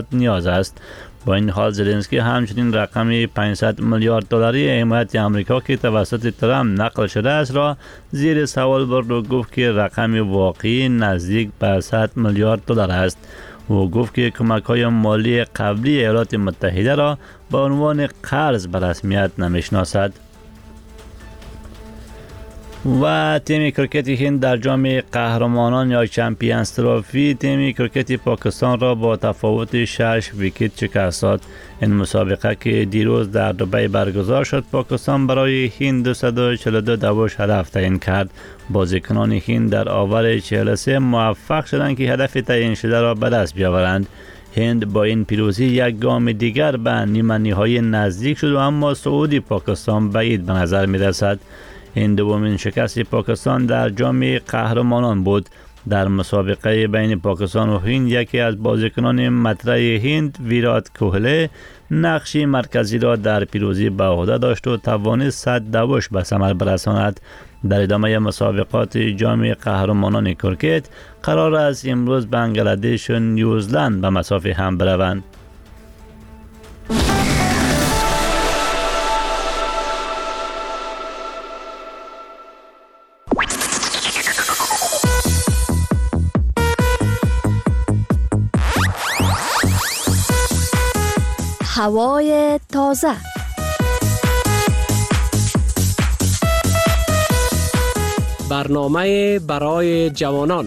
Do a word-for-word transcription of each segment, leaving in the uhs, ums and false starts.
نیاز است. با این حال زلنسکی همچنین رقم پانصد میلیارد دلاری حمایت آمریکا که توسط ترامپ نقل شده است را زیر سوال برد و گفت که رقم واقعی نزدیک به صد میلیارد دلار است. او گفت که کمک‌های مالی قبلی ایالات متحده را به عنوان قرض به رسمیت نمی‌شناسد. و تیم کرکت هند در جام قهرمانان یا چمپیونز تروفی تیم کرکت پاکستان را با تفاوت شش ویکت شکست داد. این مسابقه که دیروز در دبی برگزار شد، پاکستان برای هند دویست و چهل و دو دوش هدف تعیین کرد. بازیکنان هند در آور چهل و سه موفق شدند که هدف تعیین شده را به دست بیاورند. هند با این پیروزی یک گام دیگر به نیمه نهایی نزدیک شد و اما صعود پاکستان بعید به نظر می رسد. این دومین شکست پاکستان در جام قهرمانان بود. در مسابقه بین پاکستان و هند یکی از بازیکنان مطرح هند ویرات کوهلی نقش مرکزی را در پیروزی به عهده داشت و توانست صد دوش به ثمر برساند. در ادامه مسابقات جام قهرمانان کرکت قرار است امروز بنگلادش و نیوزلند به مسافه هم بروند. هوای تازه. برنامه برای جوانان.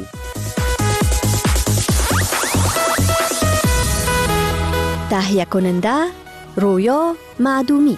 تهیه کننده رویا معدومی.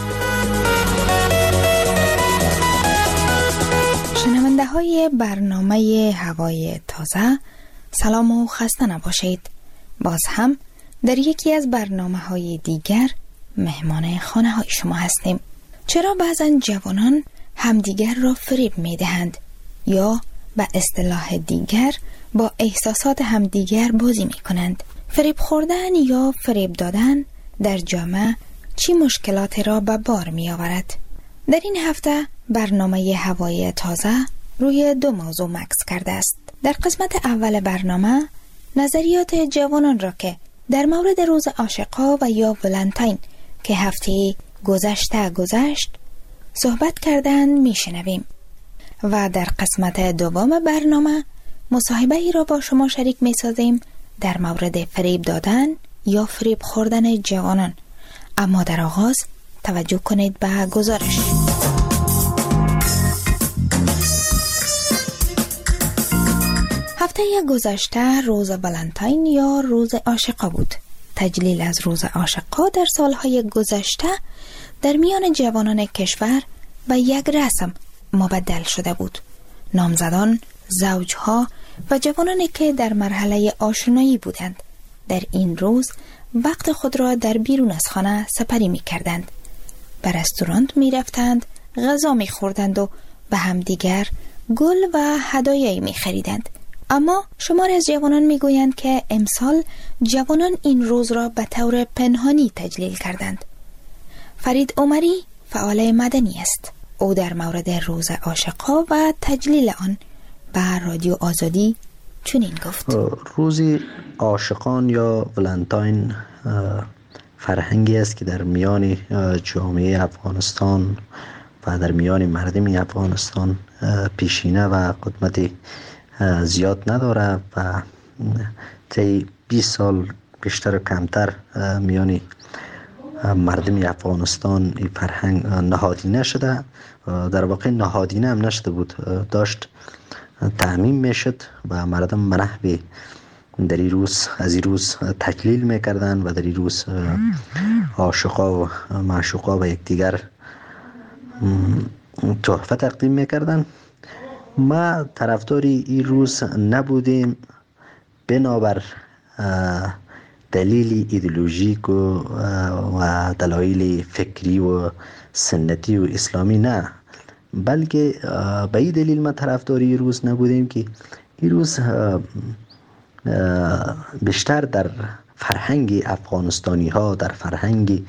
شنونده های برنامه هوای تازه، سلام و خسته نباشید. باز هم در یکی از برنامه های دیگر مهمان خانه های شما هستیم. چرا بعضا جوانان همدیگر را فریب می دهند یا به اصطلاح دیگر با احساسات همدیگر بازی می کنند؟ فریب خوردن یا فریب دادن در جامعه چی مشکلاتی را به بار می آورد؟ در این هفته برنامه هوای تازه روی دو موضوع مکس کرده است. در قسمت اول برنامه نظریات جوانان را که در مورد روز عاشقا و یا ولنتاین که هفته گذشته گذشت صحبت کردن میشنویم و در قسمت دوم برنامه مصاحبه ای را با شما شریک میسازیم در مورد فریب دادن یا فریب خوردن جوانان. اما در آغاز توجه کنید به گزارش. هفته گذشته روز ولنتاین یا روز عاشقا بود. تجلیل از روز عاشقا در سالهای گذشته در میان جوانان کشور به یک رسم مبدل شده بود. نامزدان، زوجها و جوانانی که در مرحله آشنایی بودند در این روز وقت خود را در بیرون از خانه سپری می کردند. به رستوران می رفتند، غذا می خوردند و به همدیگر گل و هدایایی می خریدند. اما شمار از جوانان می گویند که امسال جوانان این روز را به طور پنهانی تجلیل کردند. فرید عمری فعال مدنی است. او در مورد روز عاشقا و تجلیل آن به رادیو آزادی چنین گفت: روز عاشقان یا ولنتاین فرهنگی است که در میان جامعه افغانستان و در میان مردم افغانستان پیشینه و قدمت زیاد نداره و طی بیست سال بیشتر و کمتر میان مردم افغانستان این فرهنگ نهادینه شده. در واقع نهادینه هم نشده بود، داشت تعمیم میشد و مردم منحوی در این روز از این روز تجلیل میکردن و در این روز عاشقا و معشوقا و یکدیگر تحفه تقدیم میکردن. ما طرفداری این روز نبودیم بنابر دلیل ایدئولوژیک و, و دلایل فکری و سنتی و اسلامی نه، بلکه به این دلیل ما طرفداری این روز نبودیم که این روز بیشتر در فرهنگ افغانستانی ها، در فرهنگ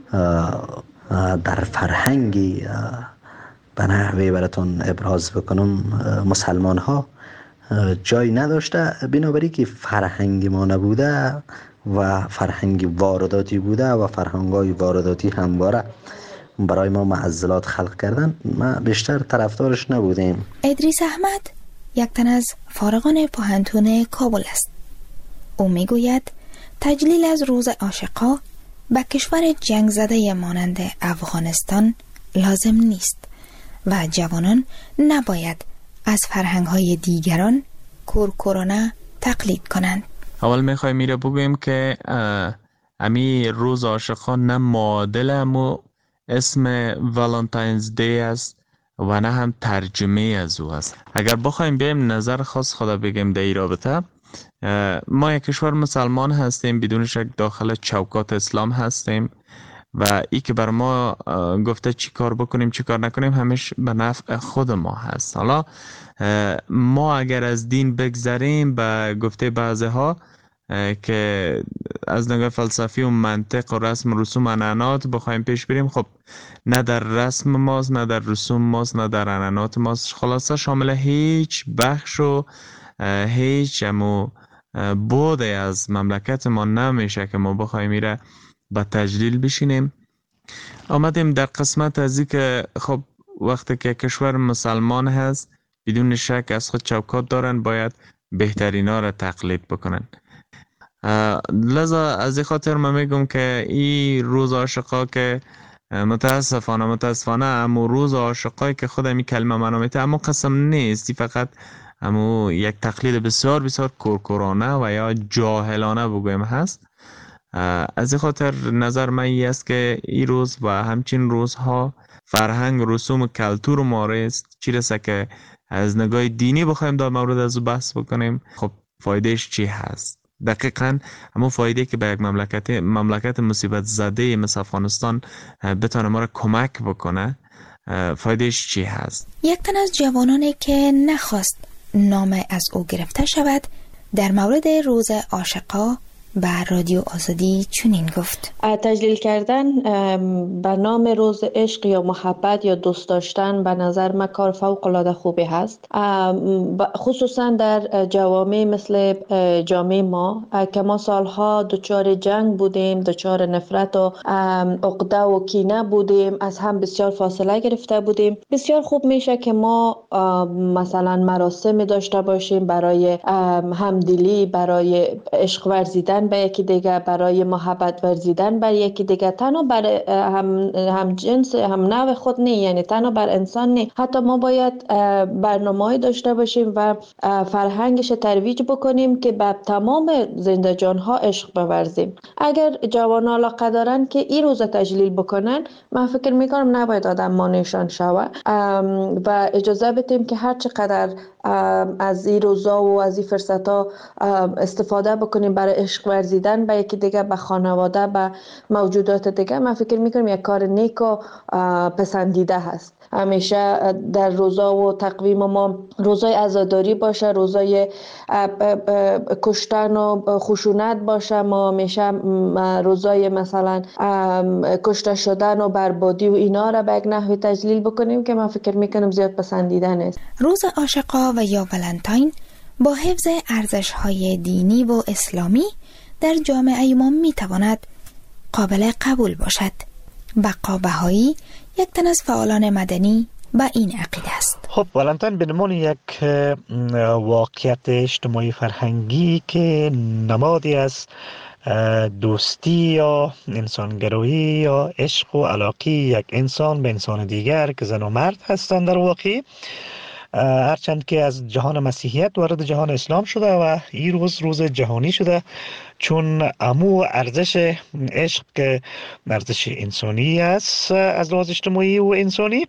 در فرهنگ به نحوی براتون ابراز بکنم مسلمان ها جای نداشته. بنابراین که فرهنگ ما نبوده و فرهنگ وارداتی بوده و فرهنگ‌های وارداتی همواره برای ما معضلات خلق کردن. ما بیشتر طرفدارش نبودیم. ادریس احمد یک تن از فارغان پوهنتون کابل است. او میگوید تجلیل از روز عاشقا به کشور جنگ زده مانند افغانستان لازم نیست و جوانان نباید از فرهنگ‌های دیگران کورکورانه تقلید کنند. اول میخوایم میره بگویم که امی روز عاشقان نه معادل امو اسم والنتاینز دی است و نه هم ترجمه از او است. اگر بخوایم بیم نظر خاص خدا بگیم در این رابطه، ما یک کشور مسلمان هستیم، بدون شک داخل چوکات اسلام هستیم و ای که بر ما گفته چی کار بکنیم چی کار نکنیم همیشه به نفع خود ما هست. حالا ما اگر از دین بگذریم به گفته بعضی ها که از نگاه فلسفی و منطق و رسم و رسوم عنعنات بخوایم پیش بریم، خب نه در رسم ماست نه در رسوم ماست نه در عنعنات ماست، خلاصه شامل هیچ بخش و هیچ امو بوده از مملکت ما نمیشه که ما بخوایم میره با تجلیل بشینیم. آمدیم در قسمت از این که خب وقتی که کشور مسلمان هست بدون شک از خود چوکات دارن، باید بهترین ها را تقلید بکنن. لذا از این خاطر من میگم که این روز عاشقا که متاسفانه متاسفانه امو روز عاشقایی که خود می کلمه منامیته اما قسم نیست، فقط امو یک تقلید بسیار بسیار کورکورانه و یا جاهلانه بگویم هست. از این خاطر نظر من این است که این روز و همچین روزها فرهنگ رسوم و کلتور ما است، چی رسه که از نگاه دینی بخوایم در مورد از بحث بکنیم، خب فایدهش چی هست؟ دقیقاً همون فایده که به یک مملکت مملکت مصیبت زده مثل افغانستان بتونه ما را کمک بکنه، فایدهش چی هست؟ یک تن از جوانانی که نخواست نام از او گرفته شود در مورد روز عاشقا به رادیو آزادی چنین گفت: تجلیل کردن به نام روز عشق یا محبت یا دوست داشتن به نظر من کار فوق العاده خوبی هست، خصوصا در جوامع مثل جامعه ما که ما سالها دچار جنگ بودیم، دچار نفرت و عقده و کینه بودیم، از هم بسیار فاصله گرفته بودیم. بسیار خوب میشه که ما مثلا مراسم داشته باشیم برای همدلی، برای عشق ورزیدن به یکی دیگه، برای محبت ورزیدن بر یکی دیگه، تنها بر هم, هم جنس هم نوع خود نه، یعنی تنها بر انسان نه، حتی ما باید برنامه‌ای داشته باشیم و فرهنگش ترویج بکنیم که به تمام زنده جانها عشق بورزیم. اگر جوان علاقه دارن که این روز تجلیل بکنن، من فکر میکنم نباید آدم مانعشان شوه و اجازه بدیم که هر چقدر از این روزا و از این فرصت‌ها استفاده بکنیم برای عشق ورزیدن به یکی دیگه، به خانواده، به موجودات دیگه. من فکر میکنم یک کار نیک و پسندیده هست. همیشه در روزا و تقویم ما روزای عزاداری باشه، روزای کشتن و خشونت باشه، ما همیشه روزای مثلا کشته شدن و بربادی و اینا را به یک نحوی تجلیل بکنیم که من فکر میکنم زیاد پسندیده نیست. روز عاشقا و یا ولنتاین با حفظ ارزش‌های دینی و اسلامی در جامعه ما میتواند قابل قبول باشد. بقا بهایی یک تن از فعالان مدنی با این عقیده است. خب ولنتاین به عنوان یک واقعیت اجتماعی فرهنگی که نمادی از دوستی یا انسانگرایی یا عشق و علاقه یک انسان به انسان دیگر که زن و مرد هستند در واقع، هرچند که از جهان مسیحیت وارد جهان اسلام شده و این روز روز جهانی شده، چون امو ارزش عشق که ارزش انسانی است از لحاظ اجتماعی و انسانی،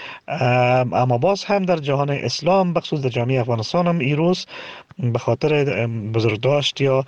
اما باز هم در جهان اسلام بخصوص در جامعه افغانستان هم این روز به خاطر بزرگداشت یا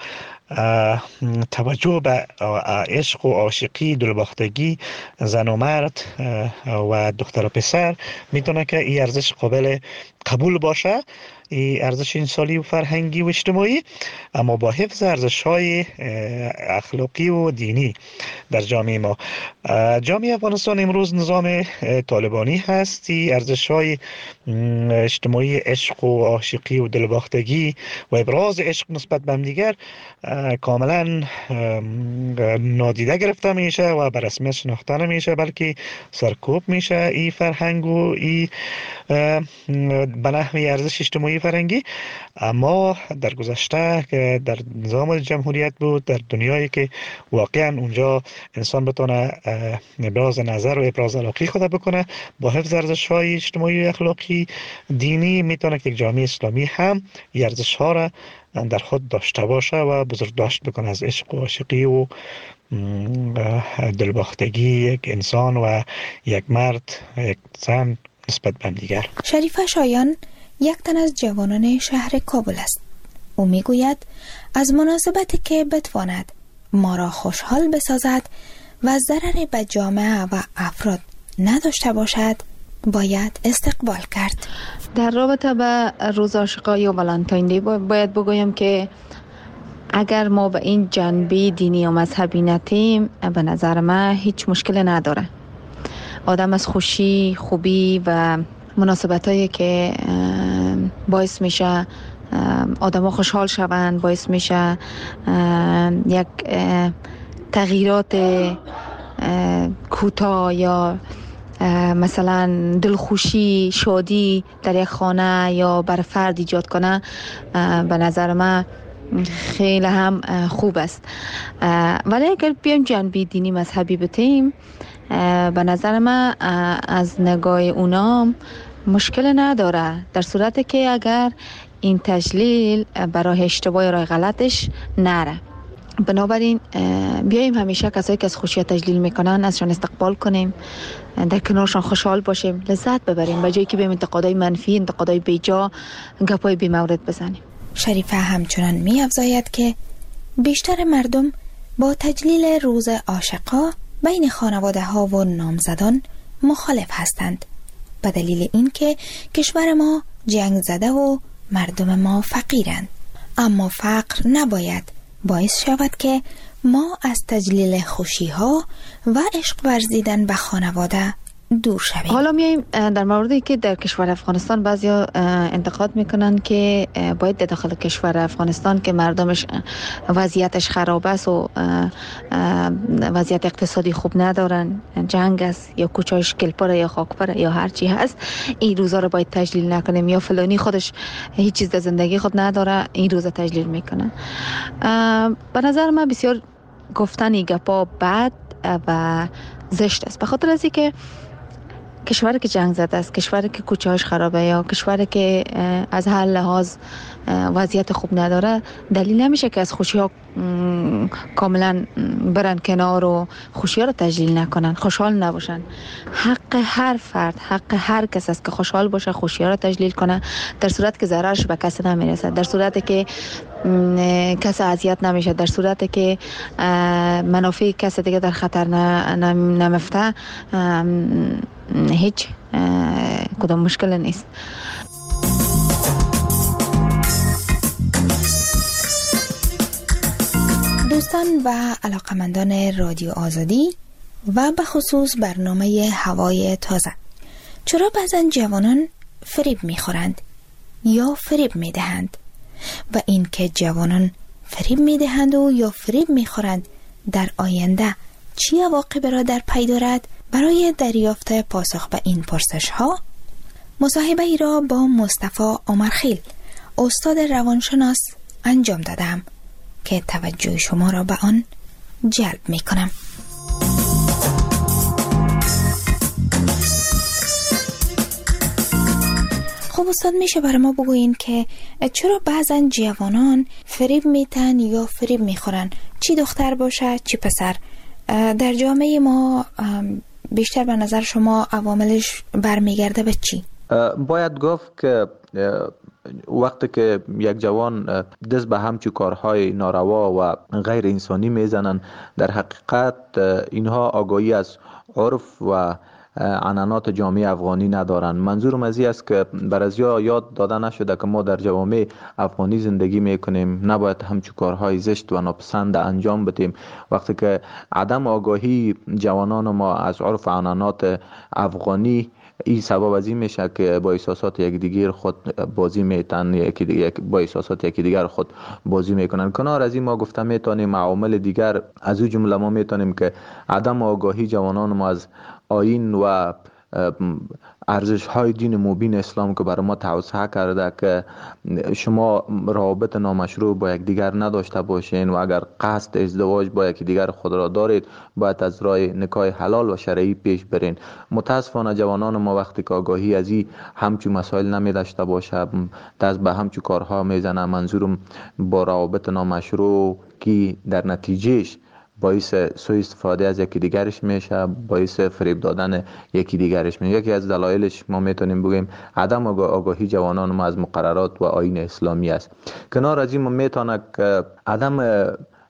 توجه به عشق و عاشقی، دلباختگی زن و مرد و دختر و پسر میتونه که این ارزش قابل قبول باشه. ای ارزش انسانی و فرهنگی و اجتماعی، اما با حفظ ارزش های اخلاقی و دینی در جامعه ما. جامعه افغانستان امروز نظام طالبانی هست. ارزش های اجتماعی عشق و عاشقی و دلباختگی و ابراز عشق نسبت به همدیگر کاملا نادیده گرفته میشه و به رسمیت شناخته نمیشه، بلکه سرکوب میشه این فرهنگ و این به نحوی ارزش اجتماعی فرهنگی. اما در گذشته که در نظام جمهوریت بود، در دنیایی که واقعا اونجا انسان بتونه ابراز نظر و ابراز علاقه خود بکنه با حفظ ارزش‌های اجتماعی و اخلاقی دینی، میتونه که یک جامعه اسلامی هم این ارزش‌ها را در خود داشته باشه و بزرگداشت بکنه از عشق و عاشقی و دلباختگی یک انسان و یک مرد یک زن نسبت به دیگر. شریفه شایان یک تن از جوانان شهر کابل است. او میگوید از مناسبتی که بتواند ما را خوشحال بسازد و ضرری به جامعه و افراد نداشته باشد باید استقبال کرد. در رابطه به روز عاشقان یا ولنتاین دی باید بگویم که اگر ما به این جنبه دینی و مذهبی نتیم، به نظر من هیچ مشکل نداره. آدم از خوشی، خوبی و مناسبتایی که باعث میشه آدم ها خوشحال شوند، باعث میشه یک تغییرات کوتاه یا مثلا دلخوشی، شادی در یک خانه یا بر فرد ایجاد کنه، به نظر من خیلی هم خوب است. ولی اگر بیایم جنبه دینی مذهبی بتیم، به نظر من از نگاه اونا مشکل نداره، در صورتی که اگر این تجلیل برای اشتباه راه غلطش نره. بنابراین بیاییم همیشه کسایی که از خوشی تجلیل میکنن ازشان استقبال کنیم، در کنارشان خوشحال باشیم، لذت ببریم، به جایی که بیم انتقادای منفی، انتقادای بیجا، گپای بی مورد بزنیم. شریفه همچنان می افزاید که بیشتر مردم با تجلیل روز عاشقا بین خانواده ها و نامزدان مخالف هستند، به دلیل اینکه کشور ما جنگ زده و مردم ما فقیرند. اما فقر نباید باعث شود که ما از تجلیل خوشی ها و عشق ورزیدن به خانواده دور شویم. حالا میایم در موردی که در کشور افغانستان بعضیا انتقاد میکنن که باید در داخل کشور افغانستان که مردمش وضعیتش خراب است و وضعیت اقتصادی خوب ندارن، جنگ است یا کوچه‌اش گلپره یا خاکپره یا هر چی هست، این روزا رو باید تجلیل نکنیم، یا فلانی خودش هیچ چیز در زندگی خود نداره این روزا تجلیل میکنه. به نظر من بسیار گفتن این گپا بد و زشت است، به خاطر از اینکه کشوری که جنگ زده است، کشوری که کوچه‌اش خرابه یا کشوری که از هر لحاظ وضعیت خوب نداره، دلیل نمیشه که از خوشی ها کاملا برن کنار و خوشی ها رو تجلیل نکنن، خوشحال نباشن. حق هر فرد، حق هر کس است که خوشحال باشه، خوشی ها رو تجلیل کنه، در صورت که ضررش به کسی نمیرسه، در صورتی که کسی اذیت نمیشه، در صورتی که منافع کسی دیگه در خطر نمیفته، هیچ کدام مشکل نیست. دوستان و علاقمندان رادیو آزادی و به خصوص برنامه هوای تازه، چرا بعضن جوانان فریب میخورند یا فریب میدهند و این که جوانان فریب میدهند و یا فریب میخورند در آینده چی عواقبی را در پی دارد؟ برای دریافت پاسخ به این پرسش ها مصاحبه ای را با مصطفی عمرخیل، استاد روانشناس انجام دادم که توجه شما را به آن جلب می کنم. خب استاد، میشه برای ما بگوین که چرا بعضن جوانان فریب میتن یا فریب میخورن، چی دختر باشه چی پسر؟ در جامعه ما بیشتر به نظر شما عواملش برمیگرده به چی؟ باید گفت که وقتی که یک جوان دست به همچون کارهای ناروا و غیر انسانی میزنن، در حقیقت اینها آگاهی از عرف و عنعنات جامعه افغانی ندارن. منظورم از این است که بر از یاد داده نشده که ما در جوامع افغانی زندگی میکنیم، نباید همچون کارهای زشت و ناپسند انجام بدیم. وقتی که عدم آگاهی جوانان ما از عرف عنعنات افغانی، این سبب از این میشه که با احساسات یک دیگر خود بازی میتن، یکی دیگر با احساسات یکی دیگر خود بازی میکنن. کنار از این ما گفته میتونیم عوامل دیگر از او جمله ما میتونیم که عدم آگاهی جوانان ما از آیین و ارزش های دین مبین اسلام که برای ما توسعه کرده که شما روابط نامشروع با یک دیگر نداشته باشین و اگر قصد ازدواج با یک دیگر خود را دارید باید از راه نکاح حلال و شرعی پیش برین. متاسفانه جوانان ما وقتی که آگاهی از این همچون مسائل نمی داشته باشه دست به همچون کارها میزنه. منظورم با روابط نامشروع که در نتیجهش باعث سوء استفاده از یکی دیگرش میشه، باعث فریب دادن یکی دیگرش میشه. یکی از دلایلش ما میتونیم بگیم عدم آگاهی جوانان ما از مقررات و آیین اسلامی است. کنار از این ما میتونه که عدم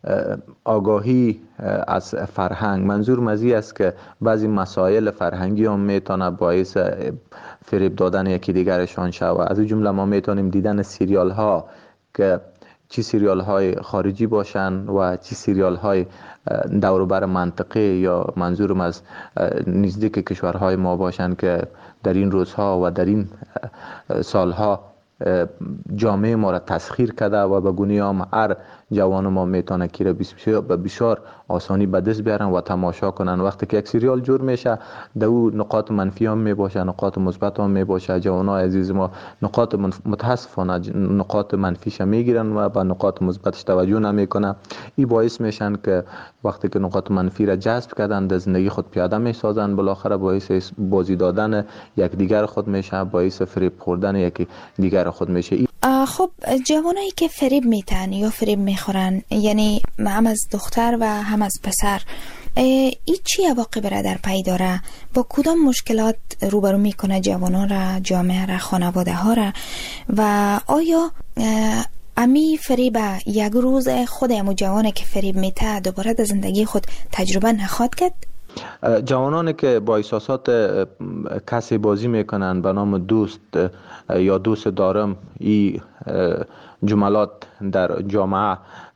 آگاهی از فرهنگ، منظور مزی است که بعضی مسائل فرهنگی هم میتونه باعث فریب دادن یکی دیگرشان شود. از این جمله ما میتونیم دیدن سریال ها که چی سریال های خارجی باشن و چی سریال های دوروبر منطقه یا منظورم از نزدیک کشورهای ما باشن که در این روزها و در این سالها جامعه ما را تسخیر کرده و به گونه هم هر جوان ما میتونه که را به بسیار آسانی به دست بیارن و تماشا کنن. وقتی که یک سریال جور میشه در او نقاط منفی هم میباشه، نقاط مثبت هم میباشه. جوانای عزیز ما نقاط متاسفانه نقاط منفیش میگیرن و به نقاط مثبتش توجه نمیکنن. این باعث میشن که وقتی که نقاط منفی را جذب کردن در زندگی خود پیاده میسازن، بالاخره باعث بازی دادن یک دیگر خود میشه، باعث فریب خوردن یک دیگر خود میشه. خب جوانایی که فریب میتن یا فریب میخورن، یعنی هم از دختر و هم از پسر، این چی عواقب را در پی داره؟ با کدام مشکلات روبرو میکنه جوانان را، جامعه را، خانواده ها را؟ و آیا امی فریب یک روز خود امو جوانه که فریب میته دوباره در زندگی خود تجربه نخواد کرد؟ جوانانی که با احساسات کسی بازی میکنن به نام دوست یا دوست دارم، این جملات در جامعه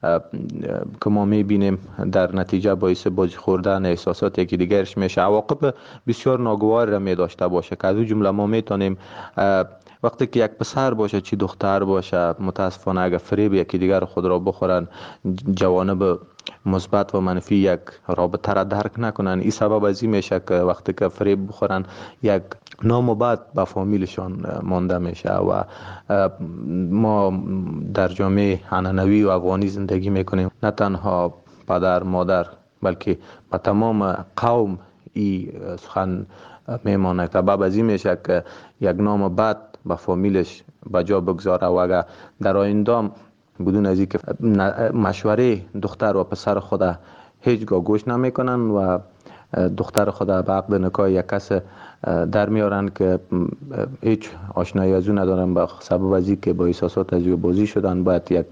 که ما میبینیم در نتیجه باعث بازی خوردن احساسات یکی دیگرش میشه، عواقب بسیار ناگوار را می داشته باشه که از اون جمله ما میتونیم وقتی که یک پسر باشه چی دختر باشه، متاسفانه اگر فریب یکی دیگر خود را بخورن، جوانب مثبت و منفی یک رابطه را درک نکنن. این سبب از این میشه که وقتی که فریب بخورن یک نام و بد به فامیلشان مانده میشه و ما در جامعه عنعنوی و افغانی زندگی میکنیم. نه تنها پدر مادر بلکه به تمام قوم این سخن میمانه. سبب از این میشه که یک نام بد به فامیلش بجا بگذاره و اگر در آینده بدون از اینکه مشوره دختر و پسر خود هیچگاه گوش نمیکنن و دختر خود به عقد نکاح یک کس در میارن که هیچ آشنایی از او ندارن، به سبب از اینکه با احساسات از او بازی شدن، باید یک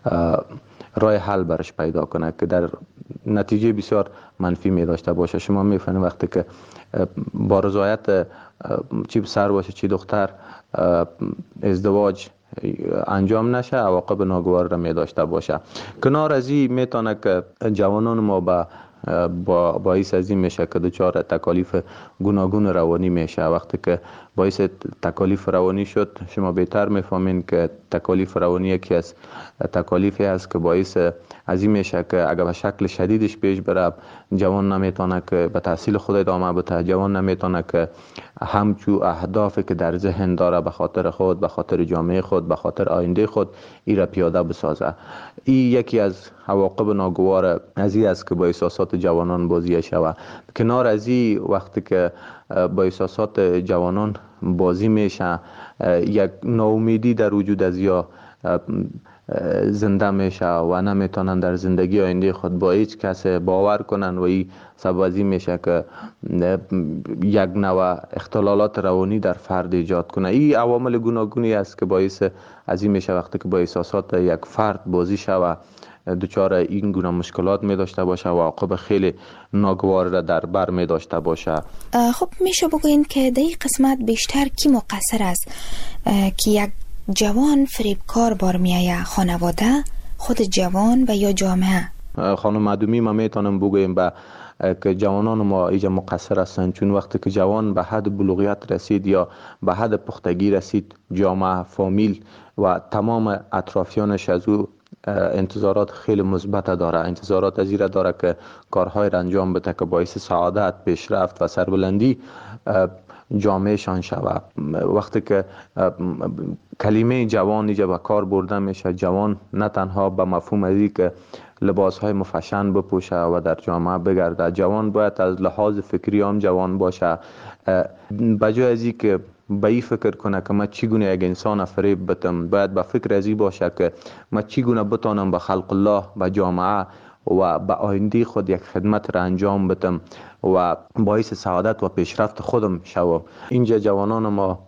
راه حل برش پیدا کنه که در نتیجه بسیار منفی می داشته باشه. شما میفهمید وقتی که با رضایت چی پسر باشه چی دختر ازدواج انجام نشه، عواقب ناگوار را می داشته باشه. کنار از این میتونه که جوانان ما با با باعث از این میشه که دچار تکالیف گوناگون روانی میشه. وقتی که باعث تکالیف روانی شد، شما بهتر میفهمین که تکالیف روانی یکی از تکالیفی است که باعث از این میشه که اگر به شکل شدیدش پیش بره، جوان نمیتونه که به تحصیل خود ادامه بده، جوان نمیتونه که همچو اهدافی که در ذهن داره به خاطر خود، به خاطر جامعه خود، به خاطر آینده خود ای را پیاده بسازه. این یکی از عواقب ناگوار از این است که با احساسات جوانان بازی شود. کنار از این وقتی که با احساسات جوانان بازی میشه، یک ناامیدی در وجود از یا زنده میشه و نمیتونن در زندگی آینده خود با هیچ کس باور کنن و این سبب از این میشه که یک نوع اختلالات روانی در فرد ایجاد کنه. این عوامل گوناگونی است که باعث از این میشه وقتی که با احساسات یک فرد بازی شود، دچار این گونه مشکلات می داشته باشه و عواقب خیلی ناگوار را در بر می داشته باشه. خب میشه بگوین که در این قسمت بیشتر کی مقصر است که یک جوان فریبکار بار میایه؟ خانواده، خود جوان و یا جامعه؟ خانم معدومی ما میتونم بگویم به که جوانان ما ایجا مقصر هستند، چون وقتی که جوان به حد بلوغیت رسید یا به حد پختگی رسید، جامعه، فامیل و تمام اطرافیانش از او انتظارات خیلی مثبت داره، انتظارات از این داره که کارهای را انجام بده که باعث سعادت، پیشرفت و سربلندی جامعهشان شود. وقتی که کلمه جوان اینجا به کار برده میشه، جوان نه تنها به مفهوم ازی که لباس های مفشن بپوشه و در جامعه بگرده، جوان باید از لحاظ فکری هم جوان باشه، بجای ازی که به این فکر کنه که من چگونه یک انسان فریب بتم، باید به فکر ازی باشه که من چگونه بتانم به خلق الله، به جامعه و به آینده خود یک خدمت را انجام بدم و باعث سعادت و پیشرفت خودم شوم. اینجا جوانان ما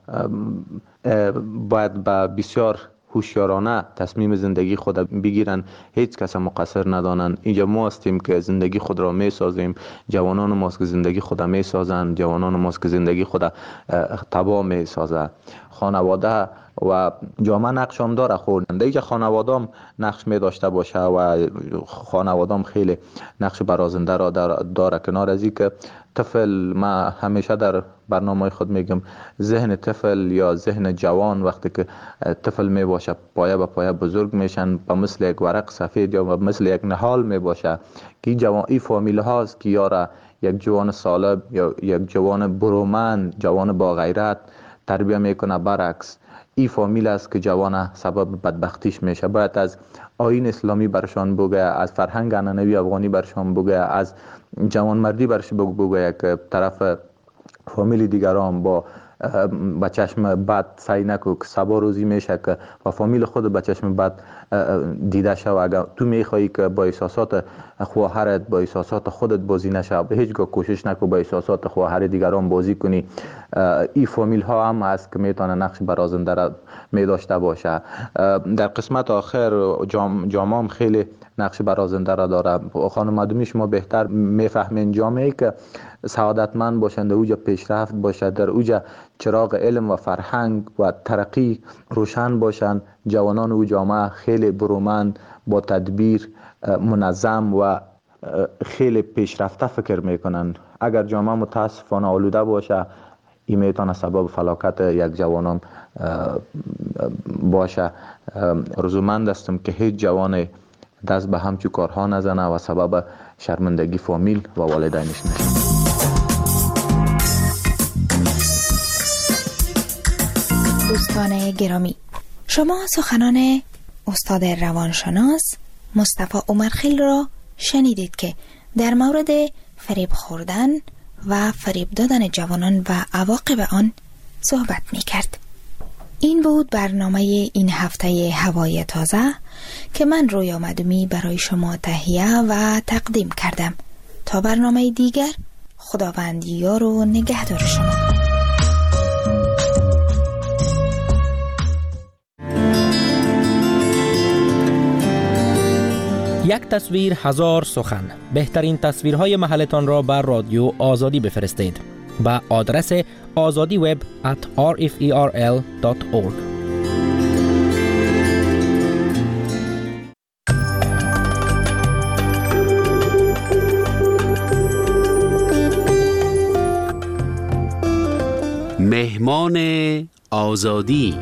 باید به بسیار هوشیارانه تصمیم زندگی خود بگیرن، هیچ کس مقصر ندانن. اینجا ما هستیم که زندگی خود را می سازیم، جوانان ماست که زندگی خود می سازن، جوانان ماست که زندگی خود تباه می سازه. خانواده و جامعه نقش هم داره، خود دیگه خانواده هم نقش می داشته باشه و خانواده هم خیلی نقش برازنده را داره. کنار از این که طفل، ما همیشه در برنامه خود میگم ذهن طفل یا ذهن جوان وقتی که طفل می باشه پایه به پایه بزرگ میشن، به مثل یک ورق سفید یا مثل یک نهال می باشه که جوان ای فامیل هاست که یاره یک جوان سالم یا یک جوان برومند، جوان با غیرت تربیه میکنه. برعکس ای فامیل است که جوان سبب بدبختیش میشه. باید از آیین اسلامی برشان بگه، از فرهنگ عنعنوی افغانی برشان بگه، از جوانمردی برش بگه که طرف فامیل دیگران با با چشم بد سعی نکو که سبا روزی میشه که با فامیل خود با چشم بد دیده شو. اگر تو میخوایی که با احساسات خواهرت، با احساسات خودت بازی نشه، به هیچ گاه کوشش نکو با احساسات خواهر دیگران بازی کنی. این فامیل ها هم هست که میتونه نقش برازنده را می داشته باشه. در قسمت آخر جام جامعه خیلی نقش برازنده را داره. خانم معدومی شما بهتر میفهمین جامعه که سعادتمند باشند، در اوجا پیشرفت باشد، در اوجا چراغ علم و فرهنگ و ترقی روشن باشند، جوانان او جامعه خیلی برومند، با تدبیر، منظم و خیلی پیشرفته فکر میکنن. اگر جامعه متاسفانه آلوده باشه، این میتونه سبب فلاکت یک جوانان باشه. رضامند هستم که هیچ جوان دست به همچو کارها نزنه و سبب شرمندگی فامیل و والدینش نشه. دوستان گرامی، شما سخنان استاد روانشناس مصطفی عمرخیل را شنیدید که در مورد فریب خوردن و فریب دادن جوانان و عواقب آن صحبت می کرد. این بود برنامه این هفته هوای تازه که من رویا مدومی برای شما تهیه و تقدیم کردم. تا برنامه دیگر، خداوند یار و نگهدار شما. یک تصویر هزار سخن. بهترین تصویرهای محلتان را بر رادیو آزادی بفرستید با آدرس آزادی وب ات آر اف ای آر ال دات اورگ. مهمان آزادی.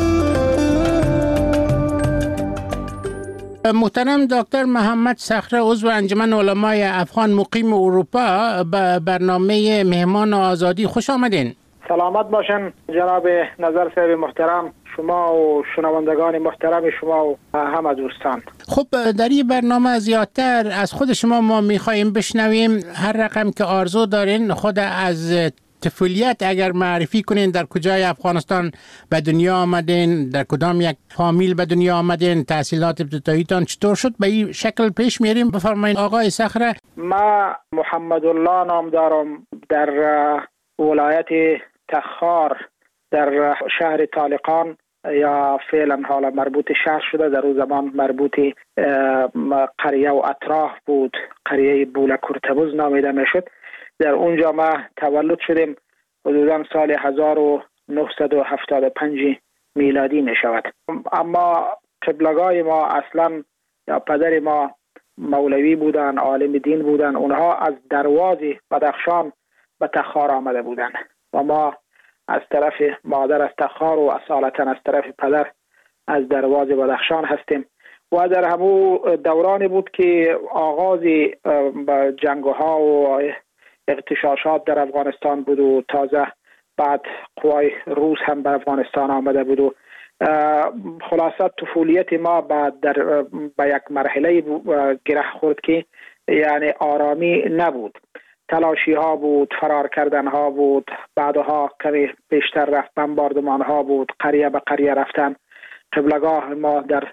محترم دکتر محمد صخره، عضو انجمن علمای افغان مقیم اروپا، به برنامه مهمان آزادی خوش آمدین. سلامت باشن جناب نظر صاحب محترم، شما و شنوندگان محترم شما و همه دوستان. خب در این برنامه زیادتر از خود شما ما میخواییم بشنویم. هر رقم که آرزو دارین خود از طفولیت اگر معرفی کنین، در کجای افغانستان به دنیا آمدین، در کدام یک فامیل به دنیا آمدین، تحصیلات ابتداییتان چطور شد، به این شکل پیش میریم. بفرمایید آقای صخره. ما محمد الله نام دارم، در ولایت تخار در شهر طالقان یا فعلا حالا مربوط شهر شده، در اون زمان مربوط قریه و اطراف بود، قریه بولکورتبوز نامیده میشد. در اونجا ما تولد شدیم، حدودا سال هزار و نهصد و هفتاد و پنج میلادی می شود. اما قبلگاه ما اصلا یا پدر ما مولوی بودن، عالم دین بودن. اونها از دروازه بدخشان به تخار آمده بودن و ما از طرف مادر از تخار و اصالتا از طرف پدر از دروازه بدخشان هستیم. و در همو دورانی بود که آغاز جنگ‌ها و اغتشاشات در افغانستان بود و تازه بعد قوای روس هم به افغانستان آمده بود و خلاصه طفولیت ما بعد در به یک مرحله گره خورد که یعنی آرامی نبود. تلاشی ها بود، فرار کردن ها بود، بعدها کمی بیشتر رفت بمباردمان ها بود، قریه به قریه رفتن. قبلگاه ما در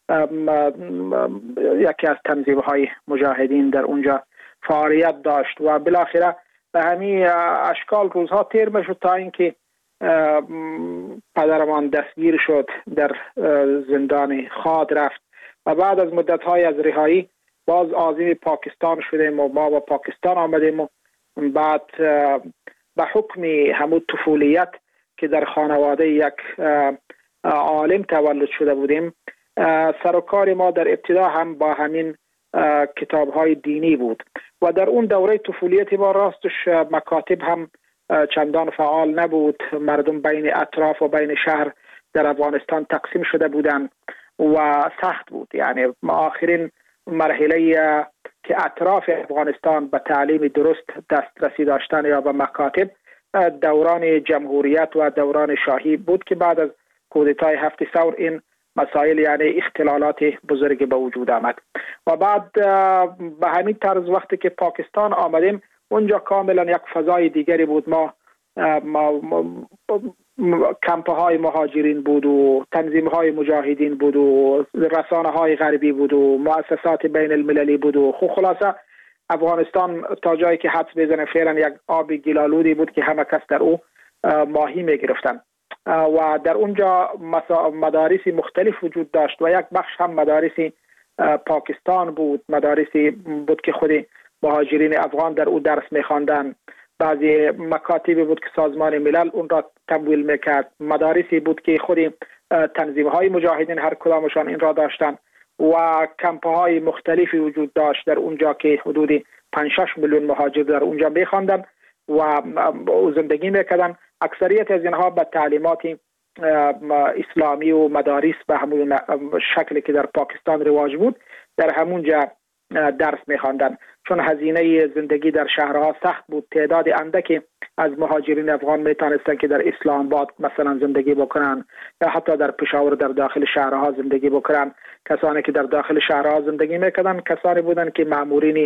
یکی از تنظیم های مجاهدین در اونجا فعالیت داشت و بالاخره به همین اشکال روزها تیر میشد تا اینکه پدرمان دستگیر شد، در زندان خاد رفت و بعد از مدت های از رهایی باز عازم پاکستان شدیم و ما با پاکستان آمدیم و بعد به حکم همون طفولیت که در خانواده یک عالم تولد شده بودیم، سر و کار ما در ابتدا هم با همین کتاب های دینی بود و در اون دوره طفولیت ما راستش مکاتب هم چندان فعال نبود. مردم بین اطراف و بین شهر در افغانستان تقسیم شده بودند و سخت بود. یعنی آخرین مرحله که اطراف افغانستان به تعلیم درست دسترسی داشتن یا به مکاتب دوران جمهوریت و دوران شاهی بود که بعد از کودتای هفت ثور این مسائل یعنی اختلالات بزرگی به وجود آمد و بعد به همین طرز وقتی که پاکستان آمدیم اونجا کاملا یک فضای دیگری بود. ما, ما, ما کمپ های مهاجرین بود و تنظیم های مجاهدین بود و رسانه های غربی بود و مؤسسات بین المللی بود و خلاصه افغانستان تا جایی که حدس بزنه فعلا یک آب گلالودی بود که همه کس در او ماهی می گرفتن و در اونجا مدارس مختلف وجود داشت و یک بخش هم مدارس پاکستان بود، مدارسی بود که خود مهاجرین افغان در او درس می‌خواندند. بعضی مکاتبی بود که سازمان ملل اون را تمویل میکرد، مدارسی بود که خود تنظیم‌های مجاهدین هر کدامشان این را داشتند و کمپ‌های مختلفی وجود داشت در اونجا که حدود پنج شش میلیون مهاجر در اونجا می‌خواندند و زندگی می‌کردند. اکثریت از اینها به تعلیمات اسلامی و مدارس به همون شکلی که در پاکستان رواج بود در همونجا درس می‌خواندند. چون هزینه زندگی در شهرها سخت بود، تعداد اندکی از مهاجرین افغان میتونستند که در اسلام آباد مثلا زندگی بکنن یا حتی در پشاور در داخل شهرها زندگی بکنن. کسانی که در داخل شهرها زندگی میکردن کسانی بودند که مامورین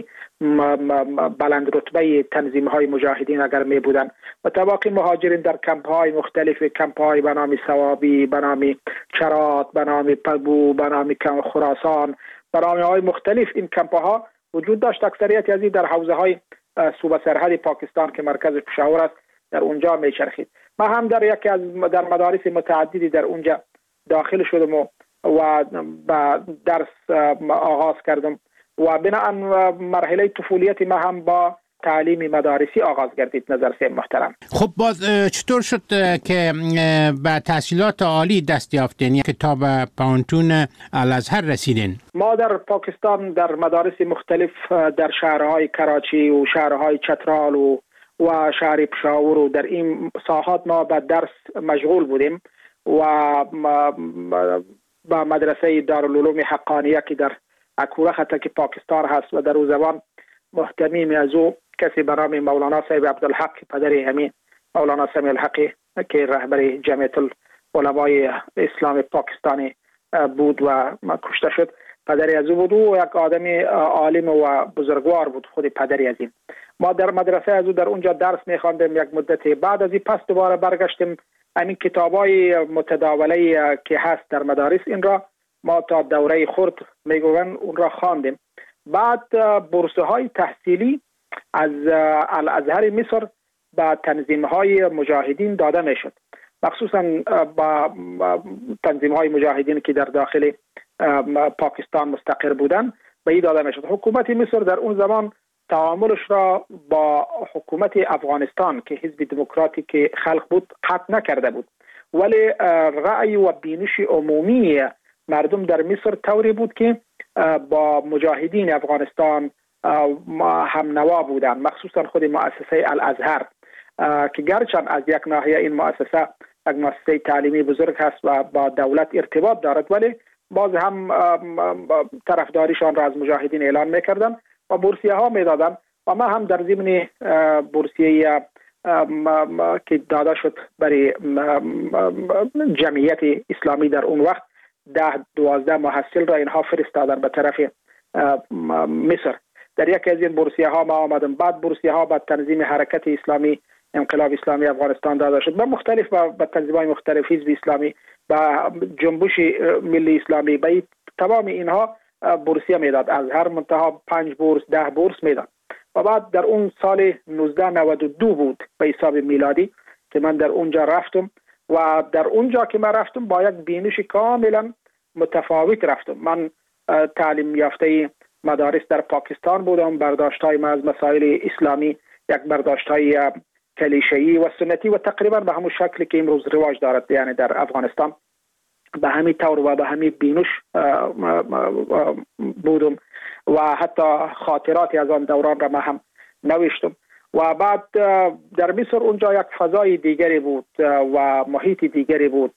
بلند رتبه تنظیم های مجاهدین اگر می بودند و طباقی مهاجرین در کمپ های مختلف، کمپ های به نام ثوابی، به نام چرات، به نام پگو، به نام خراسان، به نام های مختلف این کمپ ها وجود داشت. اکثریت از این در حوزه های صوبه سرحد پاکستان که مرکز پشاور است در اونجا میچرخید. ما هم در یکی از در مدارس متعددی در اونجا داخل شدم و, و با درس آغاز کردم و بناء مرحله طفولیت ما هم با تعلیم مدارسی آغاز گردید. نظر سیم محترم. خب باز چطور شد که به تحصیلات عالی دست یافتین، کتاب پانتون الازهر رسیدین؟ ما در پاکستان در مدارس مختلف در شهرهای کراچی و شهرهای چترال و و شهر پشاور و در این ساحات ما به درس مشغول بودیم و با مدرسه دارالعلوم حقانیه که در اکوره خطک پاکستان هست و در او زبان محتمیم از او کسی به نام مولانا صاحب عبدالحق پدر همین مولانا سمیع الحقی که رهبر جمعیت العلمای اسلام پاکستانی بود و کشته شد، پدری از او بود و یک آدم عالم و بزرگوار بود خود پدری از این. ما در مدرسه از او در اونجا درس می‌خواندیم یک مدت، بعد از این پس دوباره برگشتیم همین کتابای متداوله که هست در مدارس این را ما تا دوره خرد میگوین اون را خواندیم. بعد بورسه های تحصیلی از الازهر مصر به تنظیم های مجاهدین داده میشد مخصوصا با تنظیم‌های مجاهدین که در داخل پاکستان مستقر بودند به این داده میشد. حکومت مصر در اون زمان تعاملش را با حکومت افغانستان که حزب دموکراتیک خلق بود قطع نکرده بود، ولی رأی و بینش عمومی مردم در مصر طوری بود که با مجاهدین افغانستان هم نوا بودند، مخصوصا خود مؤسسه الازهر که گرچند از یک ناحیه این مؤسسه یک مؤسسه تعلیمی بزرگ هست و با دولت ارتباط دارد، ولی باز هم طرفداریشان را از مجاهدین اعلان میکردن و بورسیه ها میدادن و ما هم در ضمن بورسیه که داده شد برای جمعیت اسلامی در اون وقت ده دوازده محصل را اینها فرستادن به طرف مصر. در یکی از این بورسیه ها ما آمدم. بعد بورسیه ها به تنظیم حرکت اسلامی انقلاب اسلامی افغانستان داده شد، به مختلف به تنظیم‌های مختلف، حزب اسلامی، به جنبش ملی اسلامی، به تمام اینها بورسیه میداد. از هر منتها پنج بورس ده بورس میداد. و بعد در اون سال نوزده نود و دو بود به حساب میلادی که من در اونجا رفتم و در اونجا که من رفتم با یک بینش کاملا متفاوت رفتم. من تعلیم یافته مدارس در پاکستان بودم، برداشت‌های من از مسائل اسلامی یک برداشت‌های کلیشه‌ای و سنتی و تقریبا به همون شکلی که امروز رواج دارد یعنی در افغانستان به همین طور و به همین بینش بودم و حتی خاطراتی از آن دوران را ما هم نوشتم. و بعد در مصر اونجا یک فضای دیگری بود و محیط دیگری بود،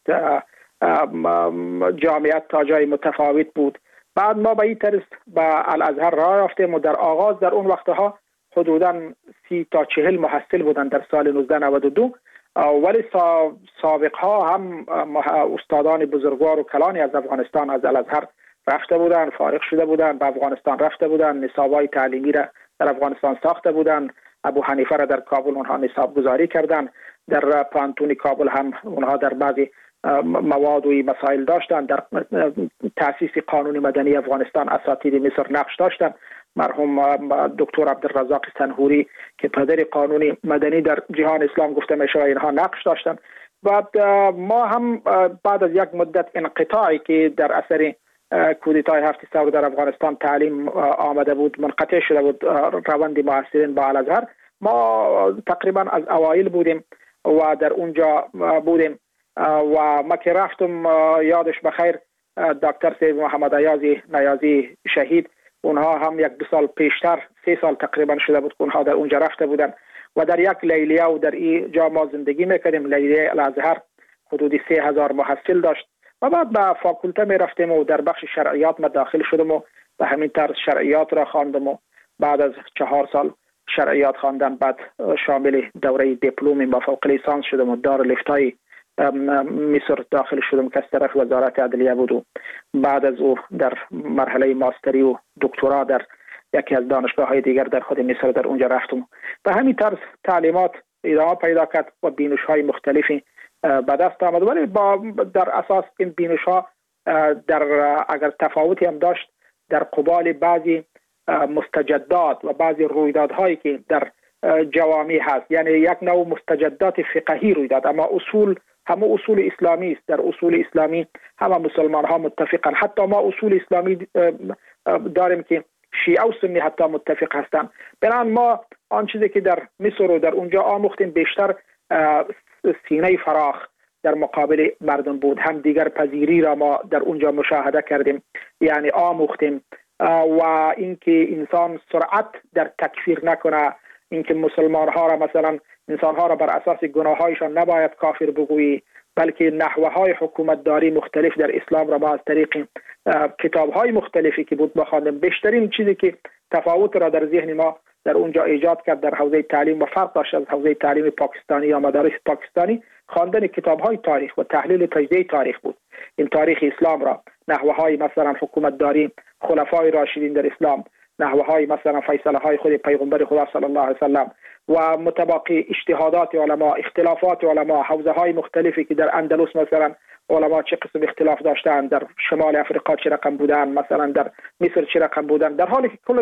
جامعیت تا جای متفاوت بود. بعد ما به این طرز به الازهر راه یافتیم و در آغاز در اون وقتها حدوداً سی تا چهل محصل بودن در سال نوزده نود و دو، ولی سابق ها هم استادان بزرگوار و کلانی از افغانستان از الازهر رفته بودن، فارغ شده بودن، به افغانستان رفته بودن، نصابای تعلیمی را در افغانستان ساخته بودن. ابو حنیفه را در کابل اونها نصاب گذاری کردن، در پانتون کابل هم اونها در بعضی مواد و مسائل داشتن. در تأسیس قانون مدنی افغانستان اساتید مصر نقش داشتن. مرحوم دکتر عبدالرزاق سنهوری که پدر قانون مدنی در جهان اسلام گفته میشه اینها نقش داشتن. بعد ما هم بعد از یک مدت انقطاعی که در اثر کودتای هفت ثور در افغانستان تعلیم آمده بود، منقطع شده بود روند محصلین با الازهر، ما تقریبا از اوایل بودیم و در اونجا بودیم و ما که رفتم یادش بخیر دکتر سید محمد ایازی نیازی شهید، اونها هم یک دو سال پیشتر سه سال تقریبا شده بود که اونها در اونجا رفته بودن و در یک لیلیه و در این جا ما زندگی میکردیم. لیلیه الازهر حدودی سه هزار محصل داشت و بعد به فاکولته می رفتیم و در بخش شرعیات ما داخل شدم و به همین طرز شرعیات را خواندم و بعد از چهار سال شرعیات خواندن بعد شامل دوره دیپلم با فوق لیسانس شدم و دارالفتای مصر داخل شدم که از طرف وزارت عدلیه بود و بعد از او در مرحله ماستری و دکترا در یکی از دانشگاه های دیگر در خود مصر در اونجا رفتم. به همین طرز تعلیمات ادامه پیدا کرد و بینش های مختلفی به دست آمد، ولی با در اساس این بینش ها در اگر تفاوتی هم داشت در قبال بعضی مستجدات و بعضی رویدادهایی که در جوامع هست، یعنی یک نوع مستجدات فقهی روی داد، اما اصول همه اصول اسلامی است. در اصول اسلامی همه مسلمان ها متفقن، حتی ما اصول اسلامی داریم که شیعه و سنی حتی متفق هستند. بنابراین ما آن چیزی که در مصر و در اونجا آموختیم بیشتر سینه فراخ در مقابل مردم بود. هم دیگر پذیری را ما در اونجا مشاهده کردیم، یعنی آموختیم و اینکه انسان سرعت در تکفیر نکنه، اینکه مسلمان ها را مثلا انسان ها را بر اساس گناه هایشان نباید کافر بگویی، بلکه نحوه های حکومت داری مختلف در اسلام را ما از طریق کتاب های مختلفی که بود بخواندیم. بیشترین چیزی که تفاوت را در ذهن ما در اونجا ایجاد کرد در حوزه تعلیم و فرق داشت از حوزه تعلیم پاکستانی یا مدارس پاکستانی، خواندن کتاب های تاریخ و تحلیل تجزیه تاریخ بود. این تاریخ اسلام را، نحوه های مثلا حکومت داری خلفای راشدین در اسلام، نحوه های مثلا فیصله های خود پیغمبر خدا صلی الله علیه و سلم و متباقی اجتهادات علما، اختلافات علما، حوزه های مختلفی که در اندلس مثلا علما چه قسم اختلاف داشتند، در شمال افریقا چه رقم بودن، مثلا در مصر چه رقم بودن، در حالی که کلشان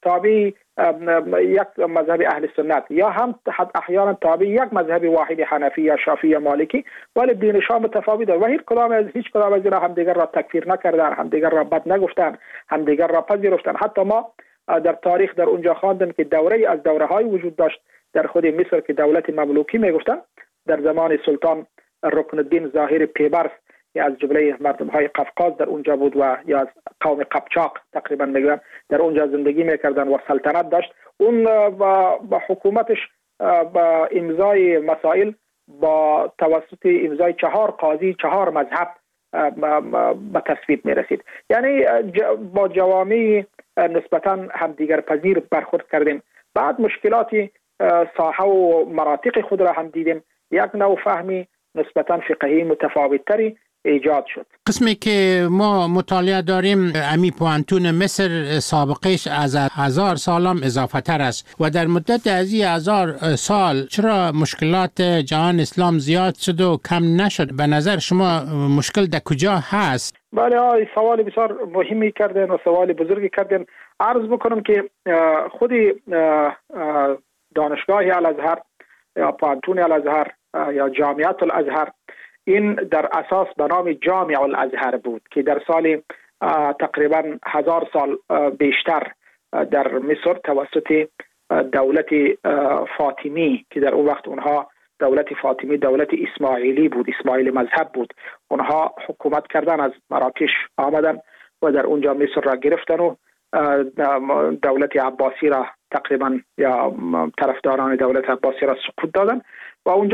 تابع یک مذهب اهل سنت یا هم احیانا تابع یک مذهب واحد حنفی یا شافعی یا مالکی، ولی دینشان متفاوت است و هیچ کدام از هیچ کدام از اینا هم دیگر را تکفیر نکردن، هم دیگر را بد نگفتن، هم دیگر را پذیرفتن. حتی ما در تاریخ در اونجا خواندیم که دوره از دوره های وجود داشت در خود مصر که دولت مملوکی میگفتن، در زمان سلطان رکن الدین ظاهر پیبرس یا از جمله مردم های قفقاز در اونجا بود و یا از قوم قپچاق تقریبا میگن در اونجا زندگی میکردن و سلطنت داشت. اون با, با حکومتش با امضای مسائل با توسط امضای چهار قاضی چهار مذهب به تصویب میرسید. یعنی با جوامع نسبتا همدیگر پذیر برخورد کردیم. بعد مشکلاتی ساحه و مناطق خود را هم دیدیم. یک نوع فهمی نسبتا فقهی متفاوت‌تری ایجاد شد. قسمی که ما مطالعه داریم امی پوانتون مصر سابقش از هزار سال هم اضافه تر است و در مدت از این هزار سال چرا مشکلات جهان اسلام زیاد شد و کم نشد؟ به نظر شما مشکل در کجا هست؟ بله، سوال بسیار مهمی کردن و سوال بزرگی کردن. عرض بکنم که خود دانشگاه الازهر یا پوانتون الازهر یا جامعه الازهر این در اساس به نام جامع الازهر بود که در سال تقریبا هزار سال بیشتر در مصر توسط دولت فاطمی که در اون وقت اونها دولت فاطمی دولت اسماعیلی بود، اسماعیلی مذهب بود، اونها حکومت کردن، از مراکش آمدن و در اونجا مصر را گرفتن و دولت عباسی را تقریبا یا طرفداران دولت عباسی را سقوط دادن و اونجا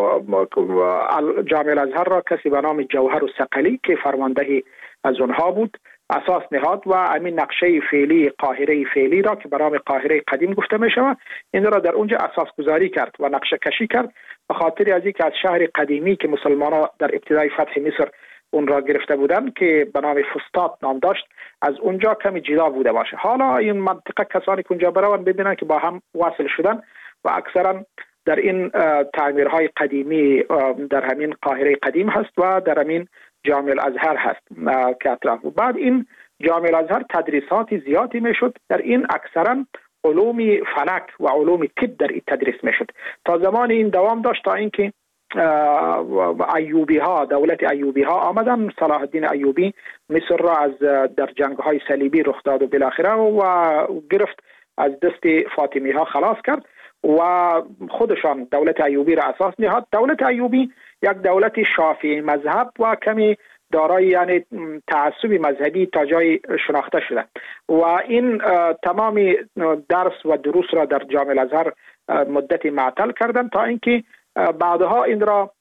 جامع الازهر را کسی به نام جوهر الثقلی که فرمانده از اونها بود اساس نهاد و همین نقشه فعلی قاهره فعلی را که به نام قاهره قدیم گفته می شود این را در اونجا اساس گذاری کرد و نقشه کشی کرد به خاطر از اینکه از شهر قدیمی که مسلمانان در ابتدای فتح مصر اون را گرفته بودند که به نام فسطاط نام داشت از اونجا کمی جدا بوده باشه. حالا این منطقه کسانی که اونجا بروند ببینن که با هم وصل شدن و اکثرا در این تعمیرهای قدیمی در همین قاهره قدیم هست و در همین جامع الازهر هست که اطراف. بعد این جامع الازهر تدریسات زیادی میشد، در این اکثرا علوم فلک و علوم طب در این تدریس میشد تا زمان این دوام داشت تا اینکه ایوبی ها دولت ایوبی ها آمدن. صلاح الدین ایوبی مصر را از در جنگ های صلیبی رخ داد و بالاخره و گرفت از دست فاطمی ها خلاص کرد و خودشان دولت ایوبی را اساس نهاد. دولت ایوبی یک دولت شافعی مذهب و کمی دارای یعنی تعصب مذهبی تا جای شناخته شده و این تمام درس و دروس را در جامع الازهر مدتی معطل کردن تا اینکه بعدها این را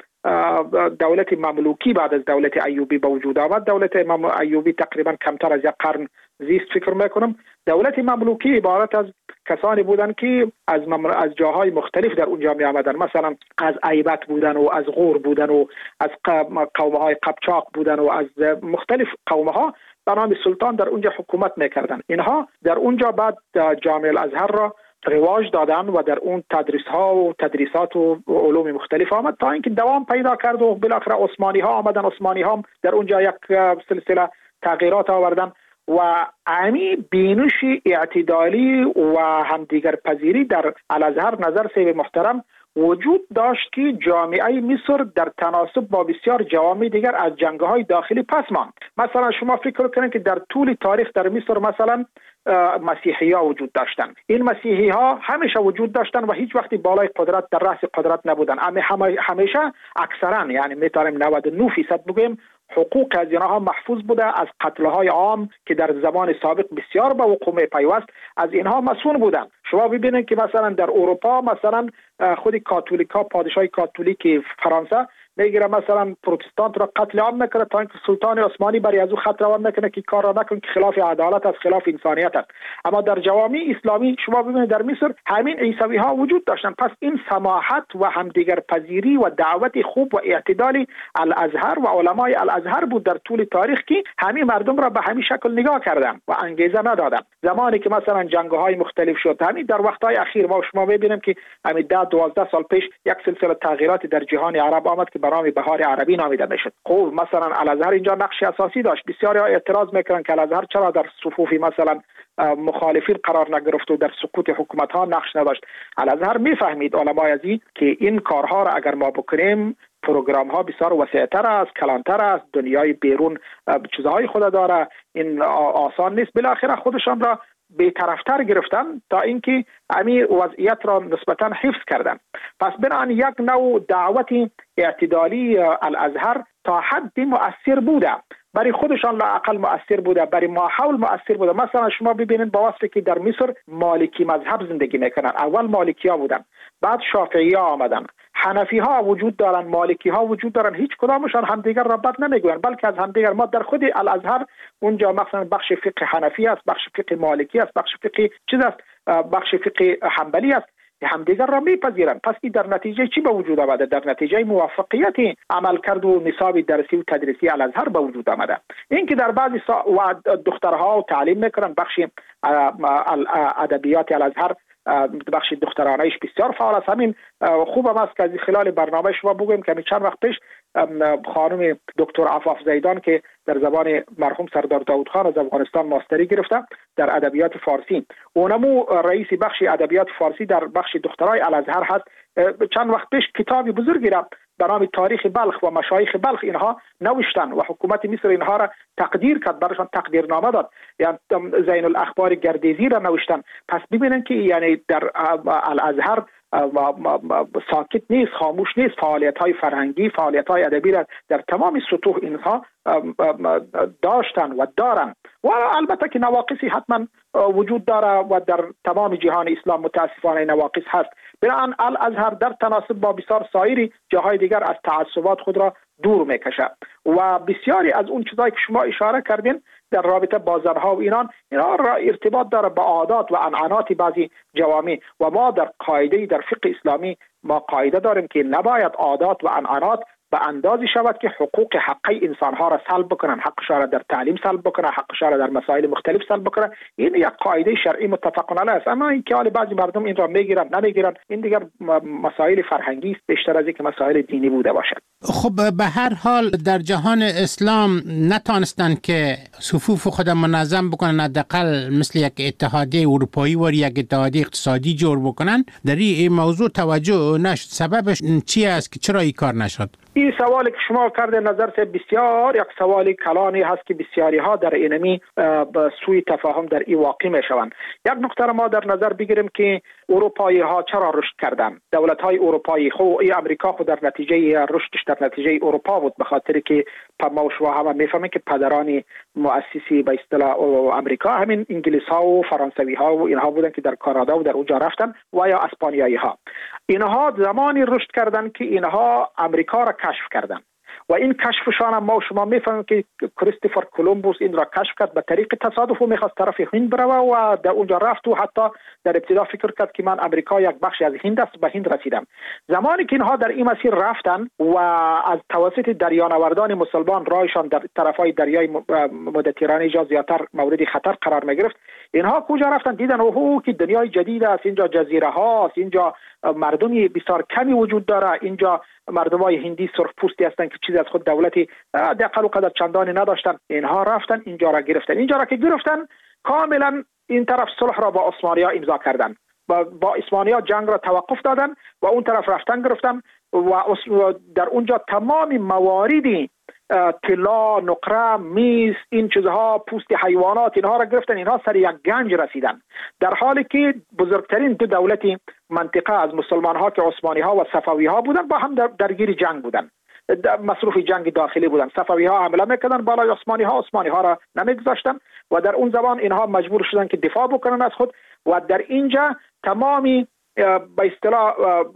دولت مملوکی بعد از دولت ایوبی به وجود آمد. دولت ایوبی تقریبا کمتر از یک قرن زیست فکر میکنم. دولت مملوکی عبارت از کسانی بودند که از ممر... از جاهای مختلف در اونجا می آمدن، مثلا از ایبت بودن و از غور بودن و از قومهای قپچاق بودن و از مختلف قومها به نام سلطان در اونجا حکومت میکردن. اینها در اونجا بعد جامع الازهر را رواج دادن و در اون تدریس ها و تدریسات و علوم مختلف آمد تا اینکه دوام پیدا کرد و بالاخره عثمانی ها آمدن. عثمانی ها در اونجا یک سلسله تغییرات آوردن و امی بینش اعتدالی و همدیگر پذیری در الازهر نظر سیب محترم وجود داشت که جامعه مصر در تناسب با بسیار جوامع دیگر از جنگ‌های داخلی پس ماند. مثلا شما فکر کنید که در طول تاریخ در مصر مثلا مسیحی ها وجود داشتند. این مسیحی ها همیشه وجود داشتند و هیچ وقتی بالای قدرت در رأس قدرت نبودند. اما همیشه اکثرا یعنی میتونیم نود و نه درصد بگویم حقوق از اینها محفوظ بوده، از قتل‌های عام که در زمان سابق بسیار به وقوع پیوست از اینها مسئول بودند. شما ببینید که مثلا در اروپا مثلا خود کاتولیکا پادشاه کاتولیک فرانسه میگیره مثلا پروتستانت را قتل عام نکنه تا اینکه سلطان عثمانی برای از او خط روان نکنه که کار را نکنه که خلاف عدالت است، خلاف انسانیت است. اما در جوامع اسلامی شما ببینید در مصر همین عیسوی ها وجود داشتن. پس این سماحت و همدیگر پذیری و دعوت خوب و اعتدالی الازهر و علمای الازهر بود در طول تاریخ که همین مردم را به همین شکل نگاه کردن و انگیزه ندادن. زمانی که مثلا جنگ های مختلف شد همین در وقت های اخیر ما شما ببینیم که همین ده دوازده سال پیش یک سلسله تغییراتی در جهان عرب آمد که برای بهار عربی نامیده میشد. خب مثلا الازهر اینجا نقش اساسی داشت. بسیاری ها اعتراض میکنن که الازهر چرا در صفوف مثلا مخالفین قرار نگرفت و در سقوط حکومت ها نقش نداشت. الازهر میفهمید علمای ازی که این کارها را اگر ما بکنیم پروگرام ها بسیار وسیع‌تر است، کلانتر است، دنیای بیرون چیزهای خود داره، این آسان نیست. بالاخره خودشان را بی‌طرفتر گرفتن تا اینکه امی وضعیت را نسبتا حفظ کردن. پس بنابراین یک نوع دعوت اعتدالی الازهر تا حدی مؤثر بوده، برای خودشان لااقل مؤثر بوده، برای ما حول مؤثر بوده. مثلا شما ببینید با وصفی که در مصر مالکی مذهب زندگی میکنن، اول مالکی ها بودن، بعد شافعی ها آمدن، حنفی ها وجود دارن، مالکی ها وجود دارن، هیچ کدامشان همدیگر را بد نمیگوین، بلکه از همدیگر ما در خود الازهر اونجا مثلا بخش فقه حنفی است، بخش فقه مالکی است، بخش فقه چیز است، بخش فقه حنبلی است، همدیگر را میپذیرند. پس این در نتیجه چی به وجود آمده؟ در نتیجه موفقیت عمل کرد و نصاب درسی و تدریسی الازهر به وجود آمده. اینکه در بعضی سا... و دخترها و تعلیم میکنن، بخش ادبیات الازهر بخش دخترانه‌اش بسیار فعال است. همین خوبم است که از خلال برنامه شما بگویم که چند وقت پیش خانم دکتر عفاف زیدان که در زبان مرحوم سردار داود خان از افغانستان ماستری گرفته در ادبیات فارسی، اونمو رئیس بخش ادبیات فارسی در بخش دخترای الازهر هست، چند وقت پیش کتابی بزرگی را به نام تاریخ بلخ و مشایخ بلخ اینها نوشتن و حکومت مصر اینها را تقدیر کرد، برایشان تقدیرنامه داد، یعنی زین الاخبار گردیزی را نوشتن. پس ببینن که یعنی در الازهر ساکت نیست، خاموش نیست، فعالیت های فرهنگی، فعالیت های ادبی را در تمام سطوح اینها داشتن و دارن و البته که نواقصی حتما وجود داره و در تمام جهان اسلام متاسفانه نواقص هست. بنابراین الازهر در تناسب با بسیار سایر جاهای دیگر از تعصبات خود را دور میکشه و بسیاری از اون چیزایی که شما اشاره کردین در رابطه با زنها و اینان، اینا را ارتباط داره با عادات و عنعنات بعضی جوامع و ما در قاعده در فقه اسلامی ما قاعده داریم که نباید عادات و عنعنات به اندازی شود که حقوق حقی انسانها را سلب بکنن، حقش را در تعلیم سلب بکنن، حقش را در مسائل مختلف سلب بکنن. این یک قاعده شرعی متفق علیه است. اما این که حال بعضی مردم این را میگیرن نمیگیرن، این دیگر مسائل فرهنگی است بیشتر از اینکه مسائل دینی بوده باشد. خب به هر حال در جهان اسلام نتانستن که صفوف خود منظم بکنن، حداقل مثل یک اتحادیه اروپایی و یک اتحادیه اقتصادی جور بکنن. در این موضوع توجه نشد. سببش چی است که چرا این کار نشد؟ این سوالی که شما کرده نظر بسیار یک سوالی کلانی هست که بسیاری ها در اینمی به سوی تفاهم در این واقع می شوند. یک نکته ما در نظر بگیریم که اروپایی ها چرا رشد کردن. دولت های اروپایی خو ای امریکا خود در نتیجه رشدش در نتیجه اروپا بود، به خاطر که ما و شما هم میفهمیم که پدران مؤسسی به اصطلاح امریکا همین انگلیس ها و فرانسوی ها و اینها بودن که در کانادا و در اونجا رفتن و یا اسپانیایی ها. اینها زمانی رشد کردن که اینها امریکا را کشف کردن و این کشفشان هم ما و شما میفهمیم که کریستوفر کولومبوس این را کشف کرد به طریق تصادف و میخواست طرف هند بروه و در اونجا رفت و حتی در ابتدا فکر کرد که من امریکا یک بخشی از هند است، به هند رسیدم. زمانی که اینها در این مسیر رفتن و از توسط دریانوردان مسلمان رایشان در طرفای دریای مدیترانه جا زیادتر مورد خطر قرار میگرفت، اینها کجا رفتن؟ دیدن اوه که دنیای جدید است، اینجا جزیره هاست، اینجا مردمی بسیار کمی وجود داره، اینجا مردمای هندی سرخ پوستی هستن که چیزی از خود دولتی دقیق و قدر چندانی نداشتن. اینها رفتن اینجا را گرفتن. اینجا را که گرفتن کاملا این طرف صلح را با عثمانی ها امضا کردن، با, با عثمانی ها جنگ را توقف دادن و اون طرف رفتن گرفتن و در اونجا تمام مواردی طلا، نقره، میز، این چیزها، پوست حیوانات، اینها را گرفتن. اینها سر یک گنج رسیدن، در حالی که بزرگترین دو دولتی منطقه از مسلمان ها که عثمانی ها و صفوی ها بودن با هم در درگیر جنگ بودن، مصروف جنگ داخلی بودن. صفوی ها حمله میکردن بالای عثمانی ها، عثمانی ها را نمیگذاشتن و در اون زمان اینها مجبور شدن که دفاع بکنن از خود و در اینجا تمامی به اصطلاح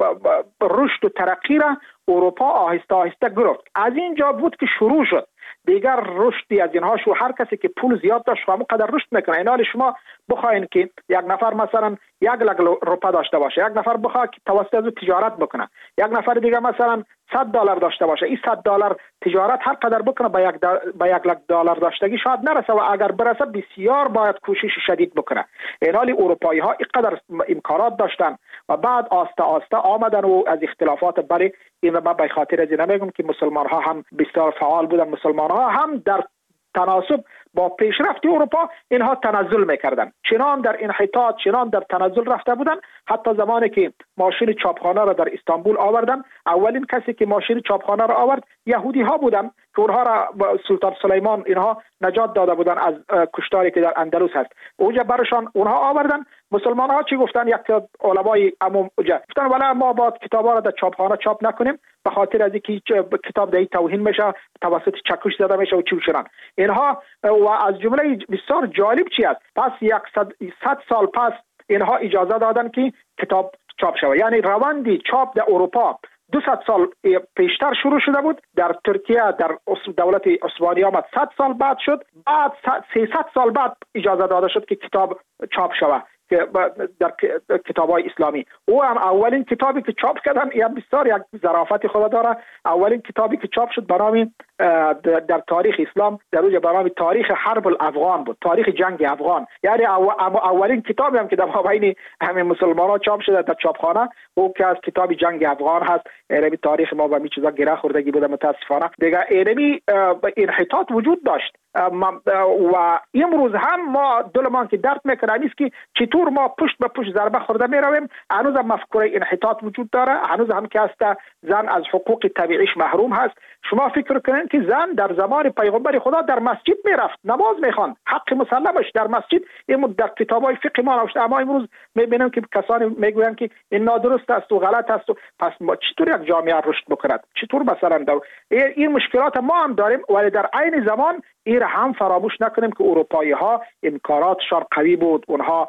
رشد و ترقی را اروپا آهسته آهسته گرفت. از اینجا بود که شروع شد دیگر رشدی از اینها شو. هر کسی که پول زیاد داشت همون قدر رشد میکنه. این حال شما بخواین که یک نفر مثلا یک لک روپا داشته باشه، یک نفر بخواد که توسط از تجارت بکنه، یک نفر دیگه مثلا صد دلار داشته باشه، این صد دلار تجارت هر قدر بکنه به یک به یک لک دلار داشتگی شاید نرسه و اگر برسه بسیار باید کوشش شدید بکنه. این حال اروپایی ها اینقدر امکانات داشتن و بعد آسته آسته آمدن و از اختلافات بری این ما به خاطر از نمیگم که مسلمان ها هم بسیار فعال بودن، مسلمان ها هم در تناسب با پیشرفت اروپا اینها تنزل میکردن. چنان در انحطاط، چنان در تنزل رفته بودن، حتی زمانی که ماشین چاپخانه را در استانبول آوردن، اولین کسی که ماشین چاپخانه را آورد یهودی ها بودن که اونها را سلطان سلیمان اینها نجات داده بودن از کشتاری که در اندلس هست. اونجا برشان اونها آوردن. مسلمان ها چی گفتن؟ یک علمای عموم گفتن ولی ما با کتابا را در چاپخانه چاپ نکنیم به خاطر از اینکه کتاب در توهین میشه، توسط چکش زده میشه و چی و چران. اینها و از جمله بسیار جالب چی است، پس صد سال پس اینها اجازه دادن که کتاب چاپ شود. یعنی روندی چاپ در اروپا دویست سال پیشتر شروع شده بود، در ترکیه در دولت عثمانی آمد صد سال بعد شد، بعد سیصد سال بعد اجازه داده شد که کتاب چاپ شود که در کتاب‌های اسلامی. او هم اولین کتابی که چاپ کردن، یا بسیار یک ظرافت خود داره، اولین کتابی که چاپ شد به نام در تاریخ اسلام در روز به نام تاریخ حرب الافغان بود، تاریخ جنگ افغان. یعنی اولین کتابی هم که در مابین همه مسلمانان چاپ شده در چاپخانه او که از کتاب جنگ افغان هست. علمی تاریخ ما به می چیزا گره خوردگی بوده متاسفانه. دیگه علمی انحطاط وجود داشت و امروز هم ما دلمان که درد میکنه نیست که چطور ما پشت به پشت ضربه خورده می رویم. هنوز هم مفکوره انحطاط وجود داره، هنوز هم که است زن از حقوق طبیعیش محروم هست. شما فکر کنید که زن در زمان پیغمبر خدا در مسجد میرفت، نماز میخواند، حق مسلمش در مسجد. این در کتابای فقه ما نوشته، اما امروز میبینیم که کسانی میگویند که این نادرست است و غلط است و پس ما چطور یک جامعه رشد بکند؟ چطور مثلا در این مشکلات ما هم داریم، ولی در عین زمان این هم فراموش نکنیم که اروپایی ها امکاناتشان قوی بود. اونها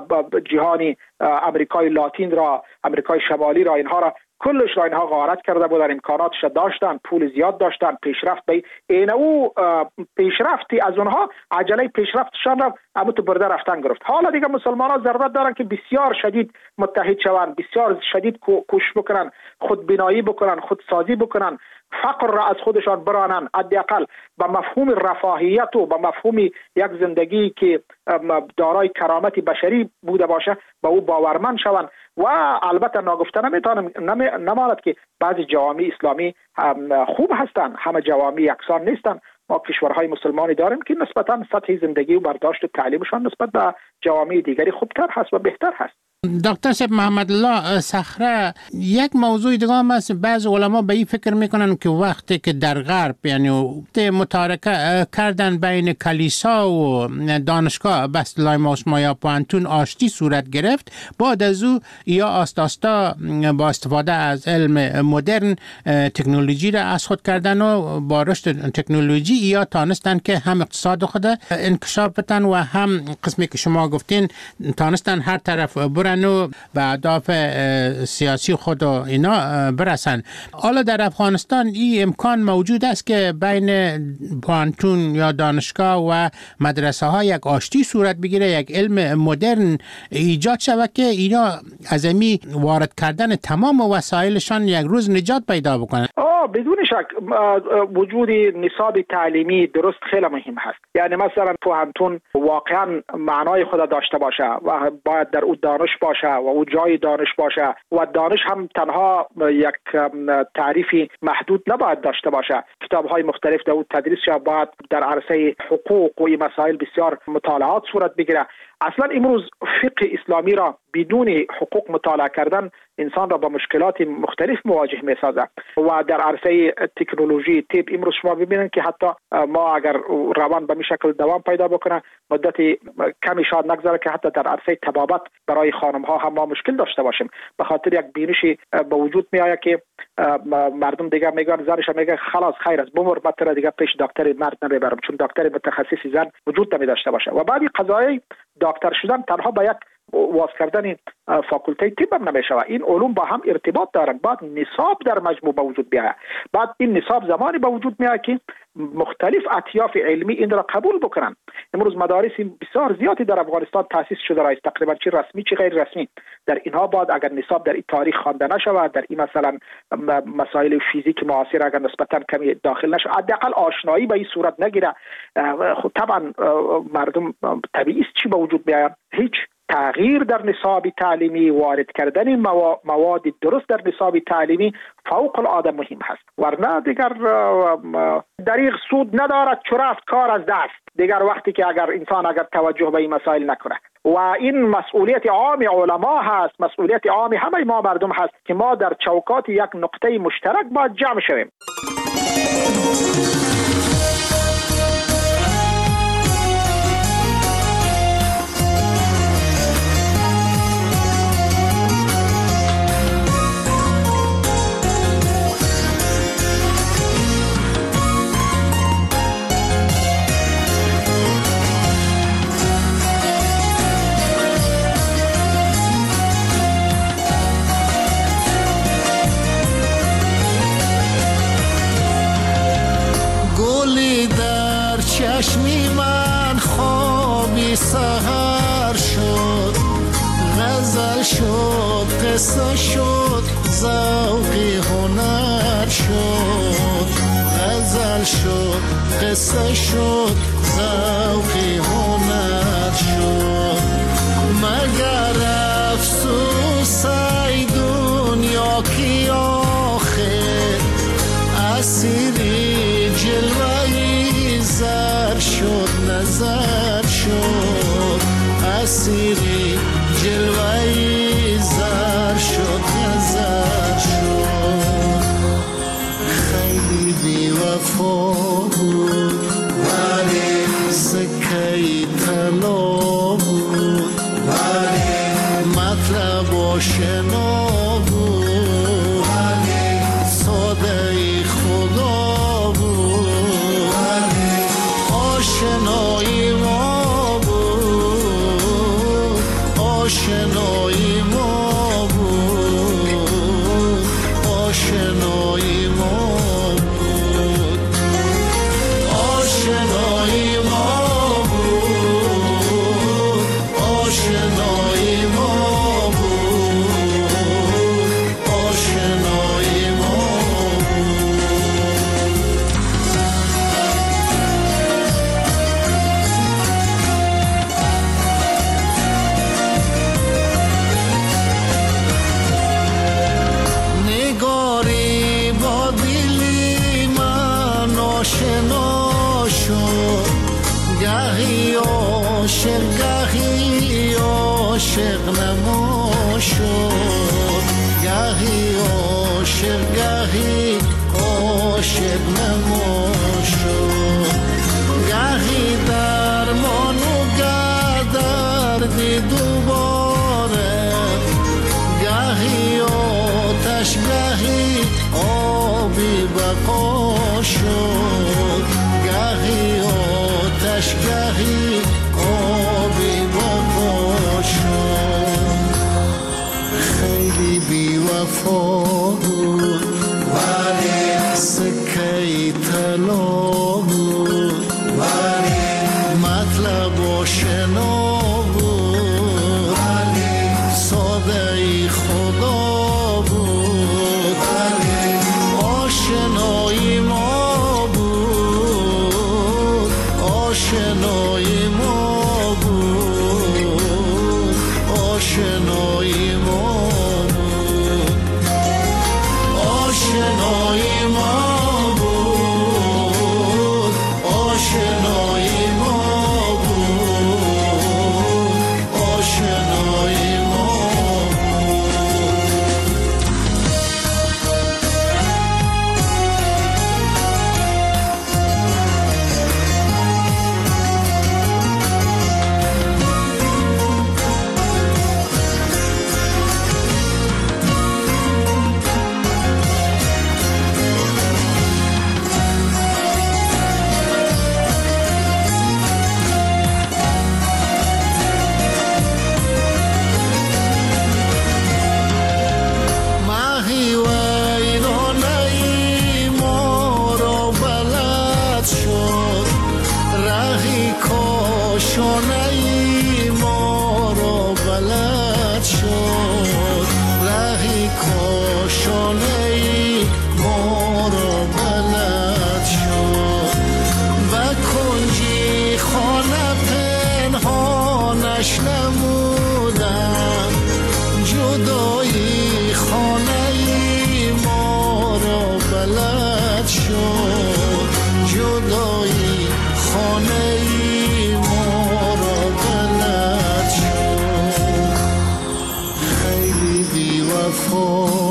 جهانی امریکای لاتین را، امریکای شمالی را، اینها را کلش را اینها غارت کرده بودن، امکاناتش داشتن، پول زیاد داشتن، پیشرفت به این او پیشرفتی از اونها عجله پیشرفتشان را اموت برده رفتن گرفت. حالا دیگه مسلمان ها ضرورت دارن که بسیار شدید متحد شوند، بسیار شدید کوشش بکنن، خودبینایی بکنن، خودسازی بکنن، فقر را از خودشان برانن، حداقل به مفهوم رفاهیت و به مفهوم یک زندگی که دارای کرامت بشری بوده باشه به او باورمند شوند. و البته ناگفته نمیتونم نماند که بعضی جوامع اسلامی خوب هستند، همه جوامع یکسان نیستند. ما کشورهای مسلمانی داریم که نسبتا سطح زندگی و برداشت و تعلیمشان نسبت به جوامع دیگری خوبتر هست و بهتر هست. دکتر صاحب محمد الله صخره، یک موضوع دیگه هم هست. بعض علما به این فکر میکنن که وقتی که در غرب یعنی متارکه کردن بین کلیسا و دانشگاه بستلای ماسما یا پوانتون آشتی صورت گرفت، بعد از او یا آستاستا با استفاده از علم مدرن تکنولوژی را از خود کردن و با رشد تکنولوژی یا تانستن که هم اقتصاد خود انکشاف بدن و هم قسمی که شما گفتین تانستن هر طرف برن و به اهداف سیاسی خود و اینا برسن. حالا در افغانستان این امکان موجود است که بین پوانتون یا دانشگاه و مدرسه ها یک آشتی صورت بگیره، یک علم مدرن ایجاد شود که اینا از امی وارد کردن تمام وسایلشان یک روز نجات پیدا بکنن. آه بدون شک وجود نصاب تعلیمی درست خیلی مهم هست. یعنی مثلا پوانتون واقعا معنای خود داشته باشه و باید در اون دانش باشه و او جای دانش باشه و دانش هم تنها یک تعریفی محدود نباید داشته باشه. کتاب‌های مختلف در اون تدریس شود، باید در عرصه حقوق و این مسائل بسیار مطالعات صورت بگیره. اصلا امروز فقه اسلامی را بدون حقوق مطالعه کردن انسان را با مشکلات مختلف مواجه می سازد. و در عرصه تکنولوژی تیپ امروز شما ببینید که حتی ما اگر روان به این شکل دوام پیدا بکنه مدت کمی شاید نگذره که حتی در عرصه طبابت برای خانم ها هم ما مشکل داشته باشیم، به خاطر یک بینشی به وجود می آید که مردم دیگه میگن، زنش میگه خلاص خیر است بمر، من دیگه پیش دکتر مرد نمیبرم چون دکتر متخصص زن وجود نمی داشته باشه. و بعد قضایی دکتر شدن تنها با یک واس کردن فاکولته طب هم نمیشه. این علوم با هم ارتباط دارن. بعد نصاب در مجموع به وجود بیاید. بعد این نصاب زمانی به وجود میاد که مختلف اطیاف علمی این را قبول بکنن. امروز مدارس بسیار زیادی در افغانستان تاسیس شده است، تقریبا چه رسمی چه غیر رسمی. در اینها بعد اگر نصاب در این تاریخ خوانده نشود، در این مثلا مسائل فیزیک معاصر اگر نسبتا کمی داخل نشود، حداقل آشنایی به این صورت نگیره، خب طبعا مردم طبیعی است چی به وجود بیاید؟ هیچ. تغییر در نصاب تعلیمی، وارد کردن مواد درست در نصاب تعلیمی فوق العاده مهم هست. ورنه دیگر دریغ سود ندارد چو رفت کار از دست. دیگر وقتی که اگر انسان اگر توجه به این مسائل نکنه و این مسئولیت عام علما هست، مسئولیت عام همه ما مردم هست که ما در چوکات یک نقطه مشترک باید جمع شویم. چشمی من خوابی سحر شد، غزل شد، قصه شد، ذوقی هنر شد. غزل شد، قصه شد، ذوقی هنر شد. مگر افسوس ای دنیا کی آخر اسیری جلوهی زر شد، نظر شد. اسیری جلوهی زر شد، نظر شد. خیلی بی وفا بود ولی سکهی طلا بود، ولی مطلب آشنا بود، ولی ساده خدا بود، ولی آشنایی ما بود، آشنایی ما بود، آشنایی ما بود، آشنایی ما بود، آشنایی ما بود، آشنایی ما نگاری با دلی من آشنا شد، گهی عاشق گهی عاشق نما شد، گهی عاشق گهی عاشق نما شد. گهی درمان و گه دردی دوباره، گهی آتش گهی آبی بقا شد، گهی آتش گهی آبی بقا شد. خیلی بی وفا بود ولی سکهی طلا بود، ولی مطلب آشنا بود، ولی ساده خدا بود، ولی آشنایی ما بود، آشنایی ما بود، آشنایی ما بود، آشنایی ما بود، وفا